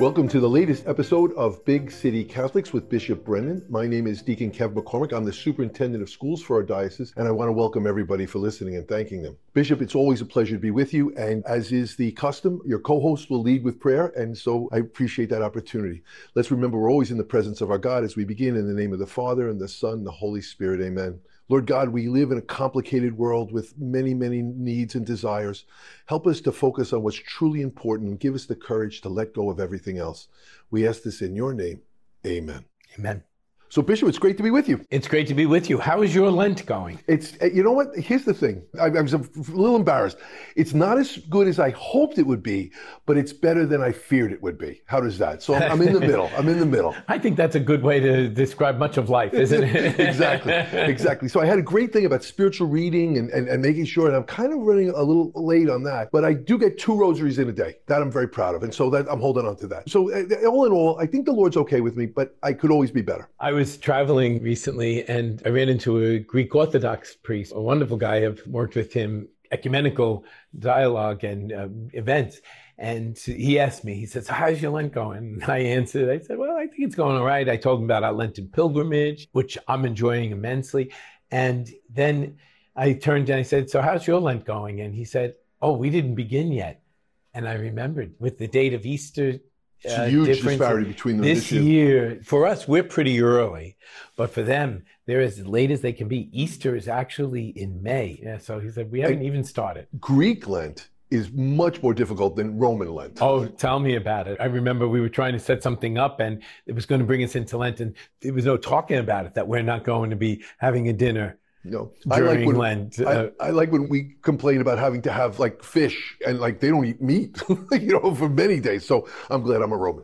Welcome to the latest episode of Big City Catholics with Bishop Brennan. My name is Deacon Kev McCormick. I'm the superintendent of schools for our diocese, and I want to welcome everybody for listening and thanking them. Bishop, it's always a pleasure to be with you, and as is the custom, your co-host will lead with prayer, and so I appreciate that opportunity. Let's remember we're always in the presence of our God as we begin in the name of the Father, and the Son, and the Holy Spirit. Amen. Lord God, we live in a complicated world with many, many needs and desires. Help us to focus on what's truly important and give us the courage to let go of everything else. We ask this in your name. Amen. Amen. So Bishop, it's great to be with you. It's great to be with you. How is your Lent going? It's, you know what, here's the thing. I was a little embarrassed. It's not as good as I hoped it would be, but it's better than I feared it would be. How does that? So I'm in the middle. I'm in the middle. I think that's a good way to describe much of life, isn't it? Exactly. So I had a great thing about spiritual reading and making sure, and I'm kind of running a little late on that, but I do get 2 rosaries in a day. That I'm very proud of. And so that I'm holding on to that. So all in all, I think the Lord's okay with me, but I could always be better. I was traveling recently and I ran into a Greek Orthodox priest, a wonderful guy. I've worked with him, ecumenical dialogue and events. And he asked me, he says, how's your Lent going? And I answered, I said, well, I think it's going all right. I told him about our Lenten pilgrimage, which I'm enjoying immensely. And then I turned and I said, so how's your Lent going? And he said, oh, we didn't begin yet. And I remembered with the date of Easter, it's a huge disparity between them this year. For us, we're pretty early, but for them, they're as late as they can be. Easter is actually in May. Yeah, so he said, we haven't even started. Greek Lent is much more difficult than Roman Lent. Oh, tell me about it. I remember we were trying to set something up and it was going to bring us into Lent, and there was no talking about it, that we're not going to be having a dinner. No, during Lent. I like when we complain about having to have like fish and like they don't eat meat, for many days. So I'm glad I'm a Roman.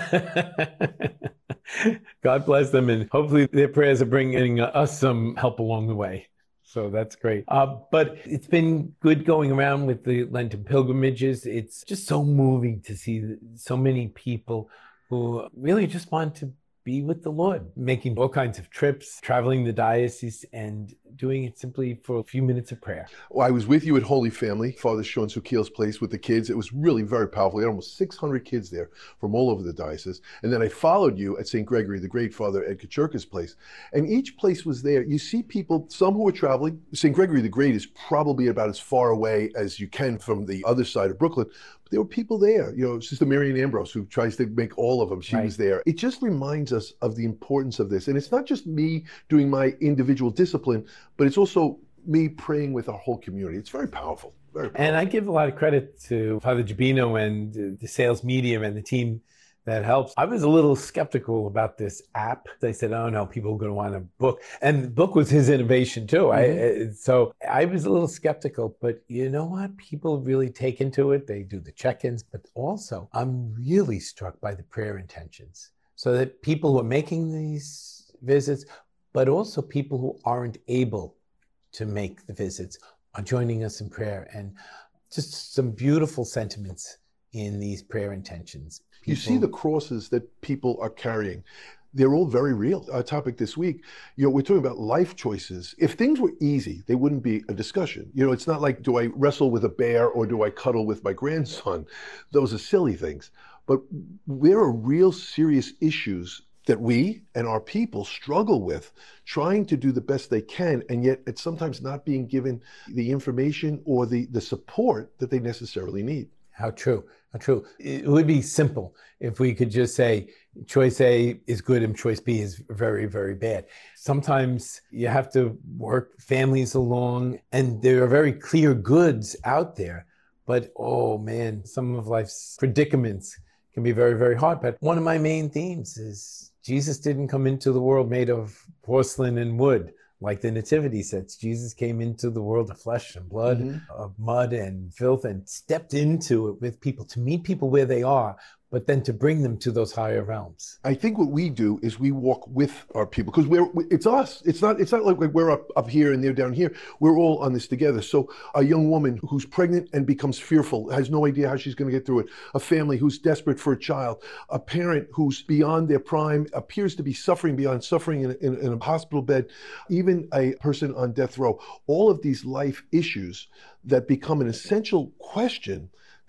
God bless them, and hopefully their prayers are bringing us some help along the way. So that's great. But it's been good going around with the Lenten pilgrimages. It's just so moving to see so many people who really just want to be with the Lord, making all kinds of trips, traveling the diocese, and doing it simply for a few minutes of prayer. Well, I was with you at Holy Family, Father Sean Sukiel's place with the kids. It was really very powerful. We had almost 600 kids there from all over the diocese. And then I followed you at St. Gregory the Great, Father Ed Kaczurka's place. And each place was there. You see people, some who are traveling. St. Gregory the Great is probably about as far away as you can from the other side of Brooklyn. There were people there, Sister Marian Ambrose, who tries to make all of them. She was there. It just reminds us of the importance of this. And it's not just me doing my individual discipline, but it's also me praying with our whole community. It's very powerful. Very powerful. And I give a lot of credit to Father Gibino and the sales media and the team that helps. I was a little skeptical about this app. They said, oh no, people are going to want a book. And the book was his innovation too. Mm-hmm. So I was a little skeptical, but you know what? People really take into it. They do the check-ins, but also I'm really struck by the prayer intentions. So that people who are making these visits, but also people who aren't able to make the visits are joining us in prayer, and just some beautiful sentiments in these prayer intentions. You see the crosses that people are carrying. They're all very real. Our topic this week, we're talking about life choices. If things were easy, they wouldn't be a discussion. It's not like, do I wrestle with a bear or do I cuddle with my grandson? Those are silly things. But there are real serious issues that we and our people struggle with, trying to do the best they can, and yet it's sometimes not being given the information or the support that they necessarily need. How true. How true. It would be simple if we could just say choice A is good and choice B is very, very bad. Sometimes you have to work families along, and there are very clear goods out there. But, oh man, some of life's predicaments can be very, very hard. But one of my main themes is Jesus didn't come into the world made of porcelain and wood. Like the Nativity says, Jesus came into the world of flesh and blood, of mud and filth, and stepped into it with people, to meet people where they are, but then to bring them to those higher realms. I think what we do is we walk with our people, because it's us. It's not like we're up here and they're down here. We're all on this together. So a young woman who's pregnant and becomes fearful, has no idea how she's going to get through it. A family who's desperate for a child. A parent who's beyond their prime, appears to be suffering beyond suffering in a hospital bed. Even a person on death row. All of these life issues that become an essential question,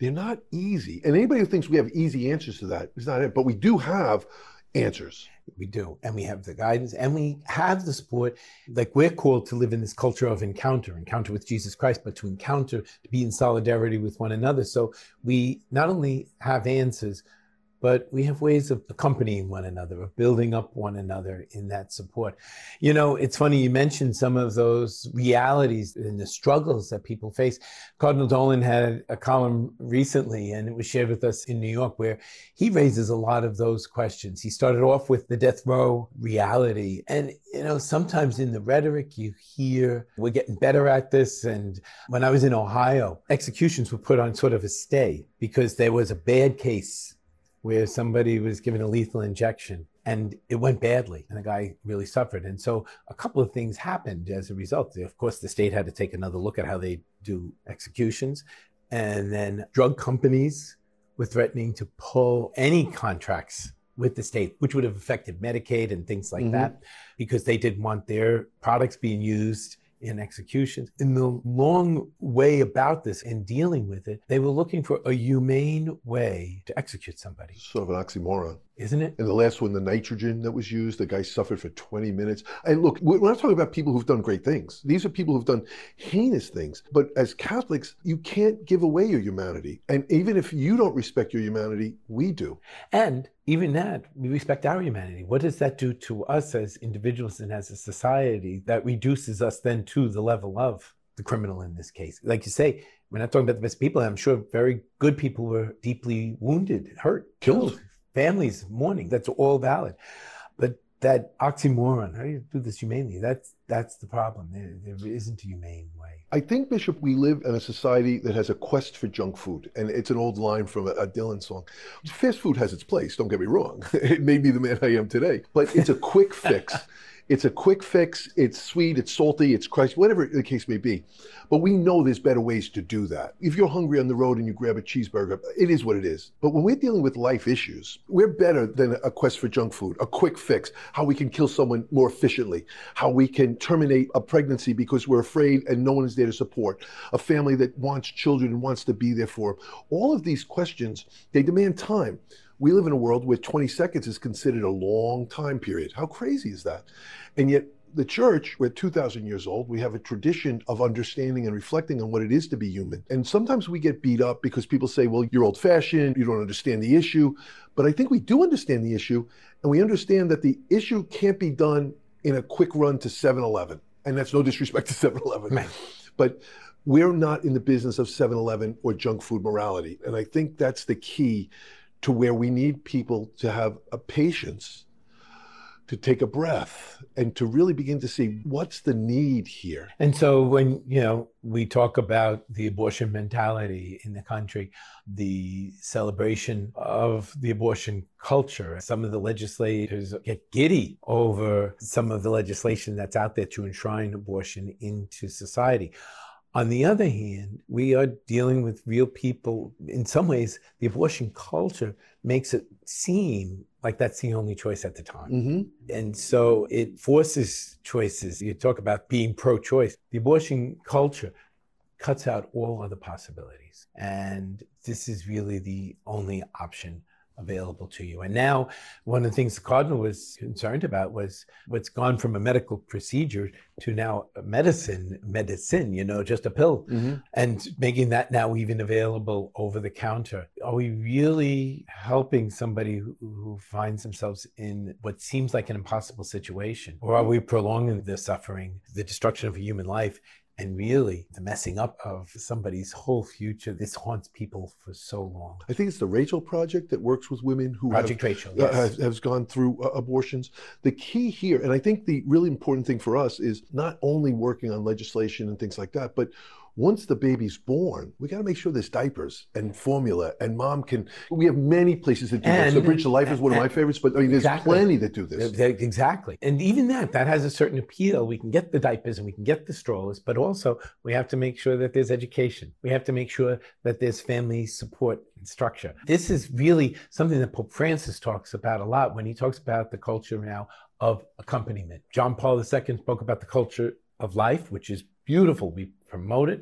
They're not easy. And anybody who thinks we have easy answers to that is not it. But we do have answers. We do. And we have the guidance and we have the support. Like we're called to live in this culture of encounter with Jesus Christ, but to encounter, to be in solidarity with one another. So we not only have answers, but we have ways of accompanying one another, of building up one another in that support. You know, it's funny, you mentioned some of those realities and the struggles that people face. Cardinal Dolan had a column recently, and it was shared with us in New York, where he raises a lot of those questions. He started off with the death row reality. And, you know, sometimes in the rhetoric you hear, we're getting better at this. And when I was in Ohio, executions were put on sort of a stay because there was a bad case where somebody was given a lethal injection and it went badly and the guy really suffered. And so a couple of things happened as a result. Of course, the state had to take another look at how they do executions. And then drug companies were threatening to pull any contracts with the state, which would have affected Medicaid and things like that, because they didn't want their products being used in executions. In the long way about this and dealing with it, they were looking for a humane way to execute somebody. Sort of an oxymoron. Isn't it? And the last one, the nitrogen that was used, the guy suffered for 20 minutes. And look, we're not talking about people who've done great things. These are people who've done heinous things. But as Catholics, you can't give away your humanity. And even if you don't respect your humanity, we do. And even that, we respect our humanity. What does that do to us as individuals and as a society that reduces us then to the level of the criminal in this case? Like you say, we're not talking about the best people. I'm sure very good people were deeply wounded, hurt, killed. Families mourning, that's all valid. But that oxymoron, how do you do this humanely? That's the problem. There isn't a humane way. I think, Bishop, we live in a society that has a quest for junk food. And it's an old line from a Dylan song. Fast food has its place, don't get me wrong. It may be the man I am today. But it's a quick fix. It's a quick fix. It's sweet, it's salty, it's crunchy, whatever the case may be. But we know there's better ways to do that. If you're hungry on the road and you grab a cheeseburger, it is what it is. But when we're dealing with life issues, we're better than a quest for junk food, a quick fix, how we can kill someone more efficiently, how we can terminate a pregnancy because we're afraid and no one is there to support, a family that wants children and wants to be there for them. All of these questions, they demand time. We live in a world where 20 seconds is considered a long time period. How crazy is that? And yet the church, we're 2,000 years old. We have a tradition of understanding and reflecting on what it is to be human. And sometimes we get beat up because people say, well, you're old fashioned, you don't understand the issue. But I think we do understand the issue. And we understand that the issue can't be done in a quick run to 7-Eleven. And that's no disrespect to 7-Eleven. Right. But we're not in the business of 7-Eleven or junk food morality. And I think that's the key to where we need people to have a patience, to take a breath, and to really begin to see what's the need here. And so when, we talk about the abortion mentality in the country, the celebration of the abortion culture, some of the legislators get giddy over some of the legislation that's out there to enshrine abortion into society. On the other hand, we are dealing with real people. In some ways, the abortion culture makes it seem like that's the only choice at the time. And so it forces choices. You talk about being pro-choice. The abortion culture cuts out all other possibilities. And this is really the only option available to you. And now one of the things the Cardinal was concerned about was what's gone from a medical procedure to now a medicine, just a pill, and making that now even available over the counter. Are we really helping somebody who finds themselves in what seems like an impossible situation? Or are we prolonging the suffering, the destruction of a human life, and really the messing up of somebody's whole future? This haunts people for so long. I think it's the Rachel Project that works with women who Rachel, yes. has gone through abortions. The key here, and I think the really important thing for us, is not only working on legislation and things like that, but once the baby's born, we got to make sure there's diapers and formula, and mom can. We have many places that do this. The Bridge to Life is one of my favorites, but there's plenty that do this. Exactly. And even that has a certain appeal. We can get the diapers and we can get the strollers, but also we have to make sure that there's education. We have to make sure that there's family support and structure. This is really something that Pope Francis talks about a lot when he talks about the culture now of accompaniment. John Paul II spoke about the culture of life, which is beautiful. We promote it.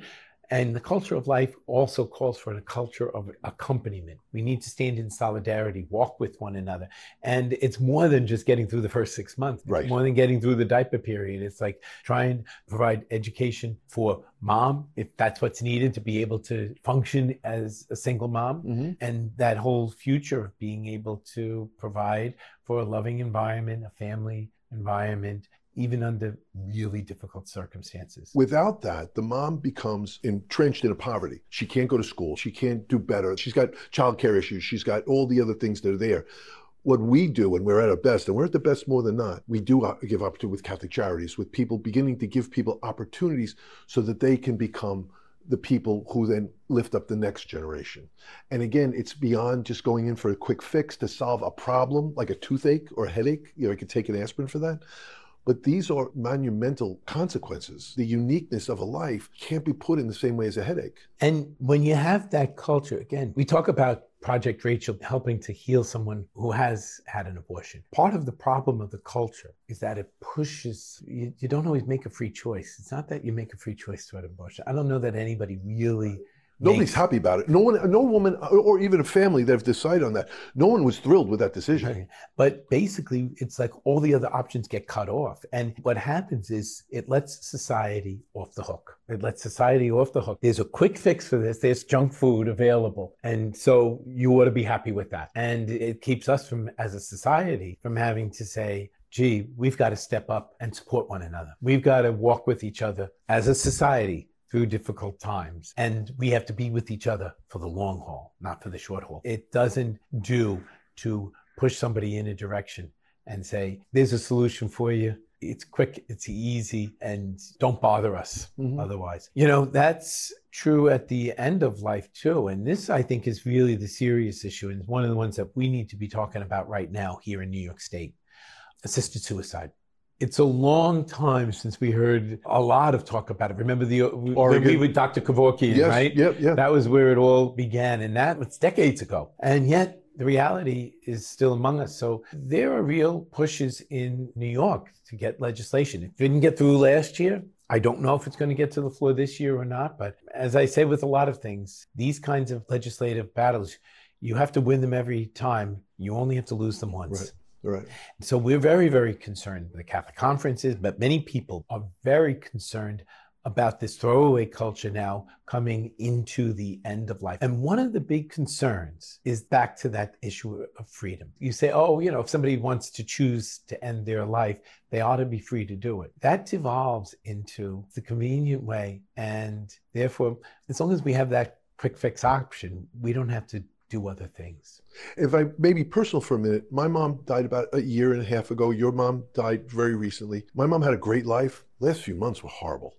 And the culture of life also calls for a culture of accompaniment. We need to stand in solidarity, walk with one another. And it's more than just getting through the first 6 months. It's Right. more than getting through the diaper period. It's like trying to provide education for mom, if that's what's needed to be able to function as a single mom. Mm-hmm. And that whole future of being able to provide for a loving environment, a family environment, even under really difficult circumstances. Without that, the mom becomes entrenched in a poverty. She can't go to school. She can't do better. She's got childcare issues. She's got all the other things that are there. What we do when we're at our best, and we're at the best more than not, we do give opportunity with Catholic Charities, with people beginning to give people opportunities so that they can become the people who then lift up the next generation. And again, it's beyond just going in for a quick fix to solve a problem like a toothache or a headache. You could take an aspirin for that. But these are monumental consequences. The uniqueness of a life can't be put in the same way as a headache. And when you have that culture, again, we talk about Project Rachel helping to heal someone who has had an abortion. Part of the problem of the culture is that it pushes, you don't always make a free choice. It's not that you make a free choice to an abortion. I don't know that anybody really Nobody's happy about it. No woman, or even a family that have decided on that. No one was thrilled with that decision. Right. But basically, it's like all the other options get cut off. And what happens is it lets society off the hook. It lets society off the hook. There's a quick fix for this. There's junk food available. And so you ought to be happy with that. And it keeps us from, as a society, from having to say, gee, we've got to step up and support one another. We've got to walk with each other as a society through difficult times. And we have to be with each other for the long haul, not for the short haul. It doesn't do to push somebody in a direction and say, there's a solution for you. It's quick, it's easy, and don't bother us otherwise. You know, that's true at the end of life too. And this, I think, is really the serious issue. And one of the ones that we need to be talking about right now here in New York State, assisted suicide. It's a long time since we heard a lot of talk about it. Remember when we with Dr. Kevorkian, yes, right? Yeah. That was where it all began, and that was decades ago. And yet the reality is still among us. So there are real pushes in New York to get legislation. It didn't get through last year. I don't know if it's going to get to the floor this year or not. But as I say with a lot of things, these kinds of legislative battles, you have to win them every time. You only have to lose them once. Right. Right. So we're very, very concerned. The Catholic Conference is, but many people are very concerned about this throwaway culture now coming into the end of life. And one of the big concerns is back to that issue of freedom. You say, oh, you know, if somebody wants to choose to end their life, they ought to be free to do it. That devolves into the convenient way. And therefore, as long as we have that quick fix option, we don't have to do other things. If I may be personal for a minute, my mom died about a year and a half ago. Your mom died very recently. My mom had a great life. Last few months were horrible.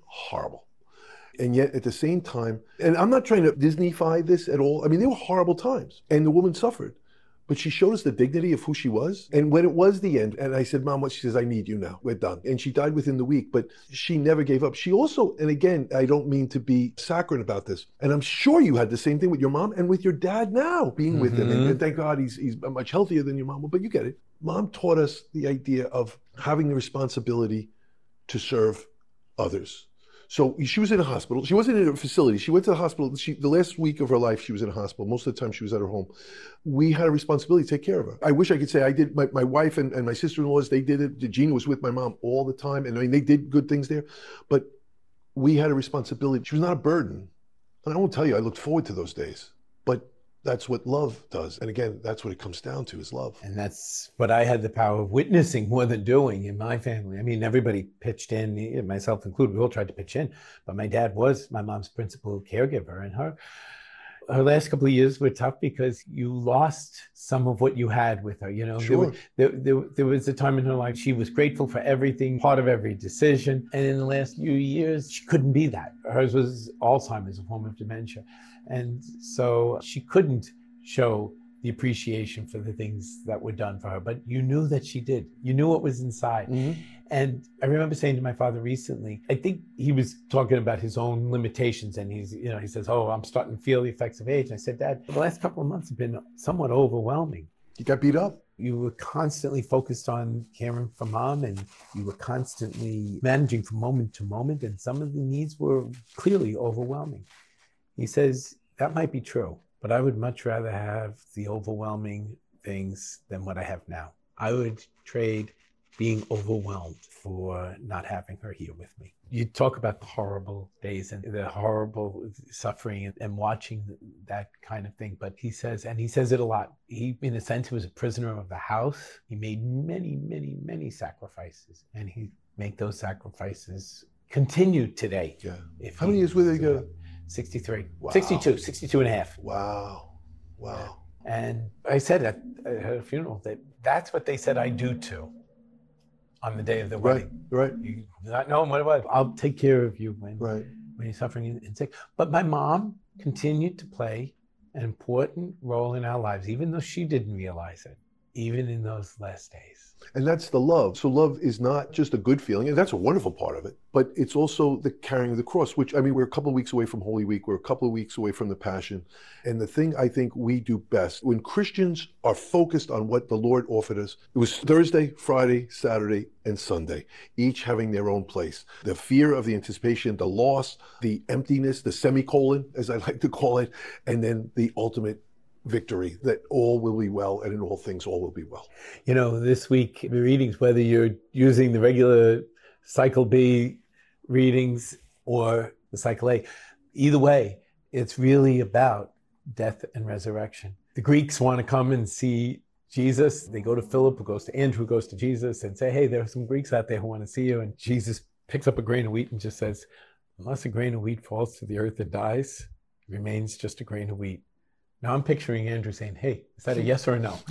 And yet at the same time, and I'm not trying to Disney-fy this at all. I mean, they were horrible times and the woman suffered, but she showed us the dignity of who she was. And when it was the end, and I said, Mom, what? She says, I need you now. We're done. And she died within the week, but she never gave up. She also, and again, I don't mean to be saccharine about this, and I'm sure you had the same thing with your mom and with your dad now, being with him. And thank God he's much healthier than your mom, but you get it. Mom taught us the idea of having the responsibility to serve others. So she was in a hospital. She wasn't in a facility. She went to the hospital. The last week of her life, she was in a hospital. Most of the time, she was at her home. We had a responsibility to take care of her. I wish I could say I did. My wife and my sister-in-laws, they did it. Gina was with my mom all the time. And I mean, they did good things there. But we had a responsibility. She was not a burden. And I won't tell you, I looked forward to those days. But that's what love does. And again, that's what it comes down to, is love. And that's what I had the power of witnessing more than doing in my family. I mean, everybody pitched in, myself included. We all tried to pitch in. But my dad was my mom's principal caregiver. And her last couple of years were tough because you lost some of what you had with her. You know, Sure. there was a time in her life she was grateful for everything, part of every decision. And in the last few years, she couldn't be that. Hers was Alzheimer's, a form of dementia. And so she couldn't show the appreciation for the things that were done for her, but you knew that she did. You knew what was inside. And I remember saying to my father recently, I think he was talking about his own limitations, and he says, oh, I'm starting to feel the effects of age. And I said, Dad, the last couple of months have been somewhat overwhelming. You got beat up. You were constantly focused on caring for mom, and you were constantly managing from moment to moment, and some of the needs were clearly overwhelming. He says, that might be true, but I would much rather have the overwhelming things than what I have now. I would trade being overwhelmed for not having her here with me. You talk about the horrible days and the horrible suffering and watching that kind of thing. But he says, and he says it a lot, he, in a sense, was a prisoner of the house. He made many, many, many sacrifices, and he make those sacrifices continue today. Yeah. How many years were they ago? 63. Wow. 62 and a half. Wow. Wow. And I said at a funeral that that's what they said I do too. On the day of the wedding. Right. You not knowing what it was. I'll take care of you when you're suffering and sick. But my mom continued to play an important role in our lives, even though she didn't realize it, even in those last days. And that's the love. So love is not just a good feeling, and that's a wonderful part of it, but it's also the carrying of the cross, which, I mean, we're a couple of weeks away from Holy Week. We're a couple of weeks away from the Passion. And the thing I think we do best, when Christians are focused on what the Lord offered us, it was Thursday, Friday, Saturday, and Sunday, each having their own place. The fear of the anticipation, the loss, the emptiness, the semicolon, as I like to call it, and then the ultimate victory, that all will be well, and in all things all will be well. You know, this week, the readings, whether you're using the regular Cycle B readings or the Cycle A, either way, it's really about death and resurrection. The Greeks want to come and see Jesus. They go to Philip, who goes to Andrew, who goes to Jesus, and say, hey, there are some Greeks out there who want to see you. And Jesus picks up a grain of wheat and just says, unless a grain of wheat falls to the earth and dies, it remains just a grain of wheat. Now I'm picturing Andrew saying, hey, is that a yes or a no?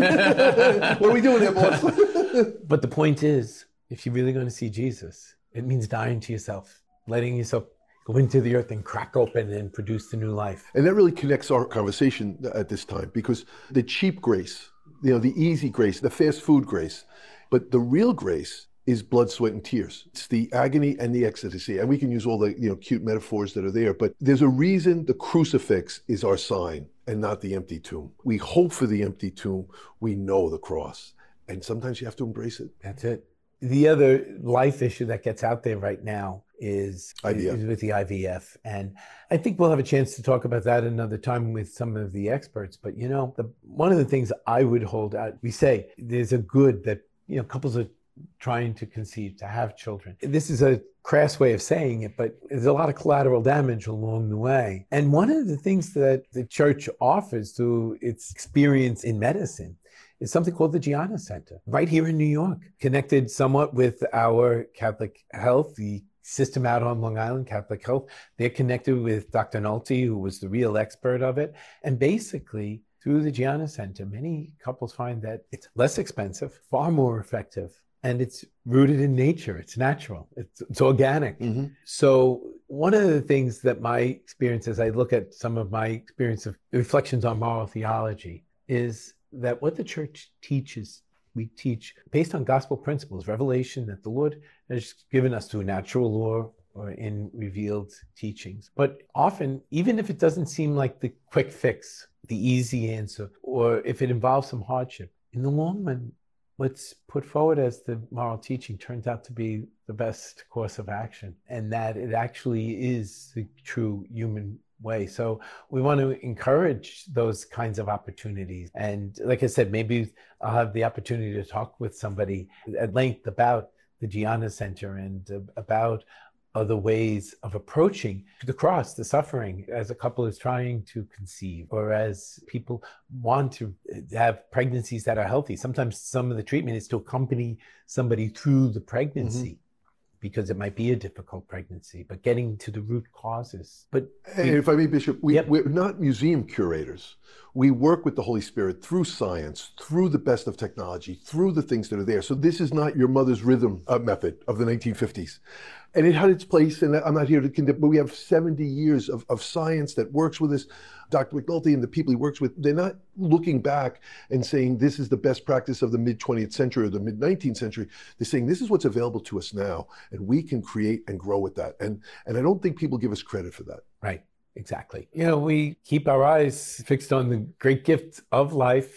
What are we doing here, boss? But the point is, if you're really going to see Jesus, it means dying to yourself, letting yourself go into the earth and crack open and produce the new life. And that really connects our conversation at this time, because the cheap grace, you know, the easy grace, the fast food grace, but the real grace is blood, sweat, and tears. It's the agony and the ecstasy. And we can use all the, you know, cute metaphors that are there, but there's a reason the crucifix is our sign and not the empty tomb. We hope for the empty tomb. We know the cross. And sometimes you have to embrace it. That's it. The other life issue that gets out there right now is with the IVF. And I think we'll have a chance to talk about that another time with some of the experts. But, you know, one of the things I would hold out, we say there's a good that, you know, couples are trying to conceive, to have children. This is a crass way of saying it, but there's a lot of collateral damage along the way. And one of the things that the church offers through its experience in medicine is something called the Gianna Center, right here in New York, connected somewhat with our Catholic Health, the system out on Long Island, Catholic Health. They're connected with Dr. Nolte, who was the real expert of it. And basically, through the Gianna Center, many couples find that it's less expensive, far more effective, and it's rooted in nature. It's natural. It's organic. Mm-hmm. So one of the things that my experience, as I look at some of my experience of reflections on moral theology, is that what the church teaches, we teach based on gospel principles, revelation that the Lord has given us through natural law or in revealed teachings. But often, even if it doesn't seem like the quick fix, the easy answer, or if it involves some hardship, in the long run, what's put forward as the moral teaching turns out to be the best course of action, and that it actually is the true human way. So we want to encourage those kinds of opportunities. And like I said, maybe I'll have the opportunity to talk with somebody at length about the Gianna Center and about other ways of approaching the cross, the suffering, as a couple is trying to conceive, or as people want to have pregnancies that are healthy. Sometimes some of the treatment is to accompany somebody through the pregnancy, because it might be a difficult pregnancy, but getting to the root causes. But if I may, Bishop, we're not museum curators. We work with the Holy Spirit through science, through the best of technology, through the things that are there. So this is not your mother's rhythm method of the 1950s. And it had its place, and I'm not here to condemn, but we have 70 years of science that works with us. Dr. McNulty and the people he works with, they're not looking back and saying this is the best practice of the mid-20th century or the mid-19th century. They're saying this is what's available to us now, and we can create and grow with that. And I don't think people give us credit for that. Right, exactly. You know, we keep our eyes fixed on the great gift of life.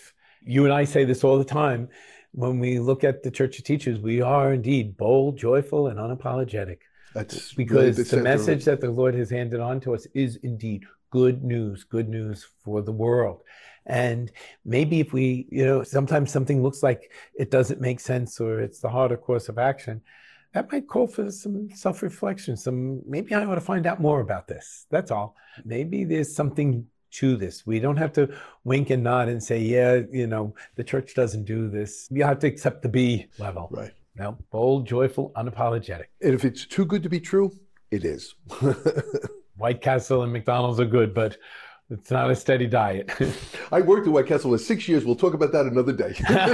You and I say this all the time. When we look at the Church of Teachers, we are indeed bold, joyful, and unapologetic. That's because really the message that the Lord has handed on to us is indeed good news for the world. And maybe if we, sometimes something looks like it doesn't make sense or it's the harder course of action, that might call for some self-reflection, maybe I ought to find out more about this. That's all. Maybe there's something to this. We don't have to wink and nod and say, the church doesn't do this. You have to accept the B level. Right. No, bold, joyful, unapologetic. And if it's too good to be true, it is. White Castle and McDonald's are good, but it's not a steady diet. I worked at White Castle for 6 years. We'll talk about that another day.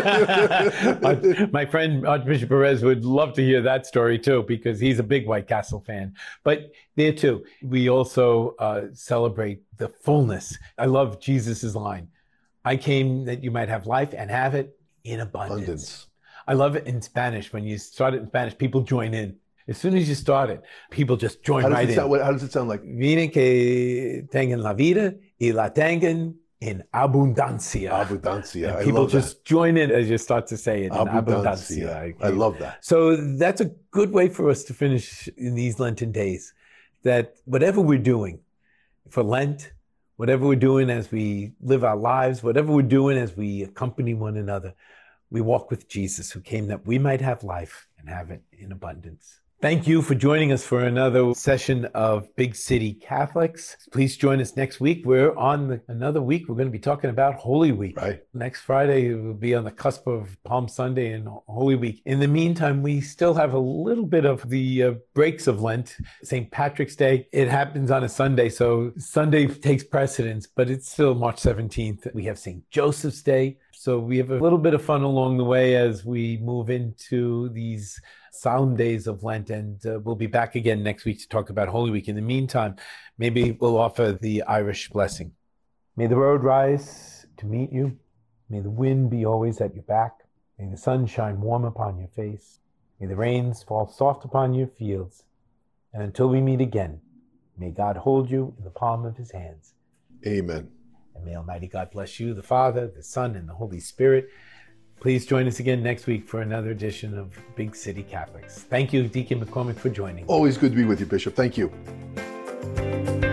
My friend Archbishop Perez would love to hear that story too, because he's a big White Castle fan. But there too, we also celebrate the fullness. I love Jesus's line, I came that you might have life and have it in abundance. I love it in Spanish. When you start it in Spanish, people join in. As soon as you start it, people just join right in. How does it sound like? Miren que tengan la vida y la tengan en abundancia. Abundancia. And people just join in as you start to say it. Abundancia. I love that. So that's a good way for us to finish in these Lenten days. That whatever we're doing for Lent, whatever we're doing as we live our lives, whatever we're doing as we accompany one another, we walk with Jesus, who came that we might have life and have it in abundance. Thank you for joining us for another session of Big City Catholics. Please join us next week. We're on another week. We're going to be talking about Holy Week. Right. Next Friday, we'll be on the cusp of Palm Sunday and Holy Week. In the meantime, we still have a little bit of the breaks of Lent. St. Patrick's Day, it happens on a Sunday, so Sunday takes precedence, but it's still March 17th. We have St. Joseph's Day. So we have a little bit of fun along the way as we move into these solemn days of Lent, and we'll be back again next week to talk about Holy Week. In the meantime, maybe we'll offer the Irish blessing. May the road rise to meet you. May the wind be always at your back. May the sun shine warm upon your face. May the rains fall soft upon your fields. And until we meet again, may God hold you in the palm of his hands. Amen. And may Almighty God bless you, the Father, the Son, and the Holy Spirit. Please join us again next week for another edition of Big City Catholics. Thank you, Deacon McCormick, for joining. Always good to be with you, Bishop. Thank you.